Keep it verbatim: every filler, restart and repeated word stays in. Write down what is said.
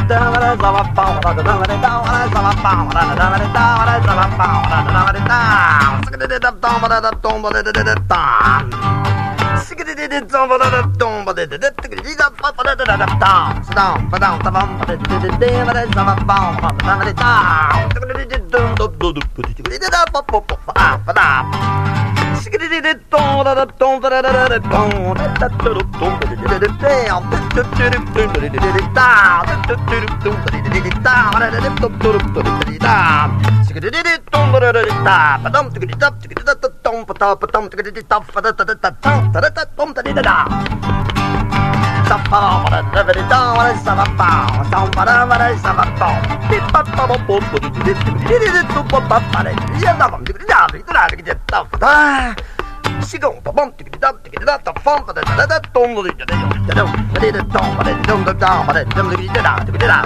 Sigong pa bum tiki dum tiki da da fum pa da da da dum da da dum da dum da da dum da dum da dum da dum da dum da da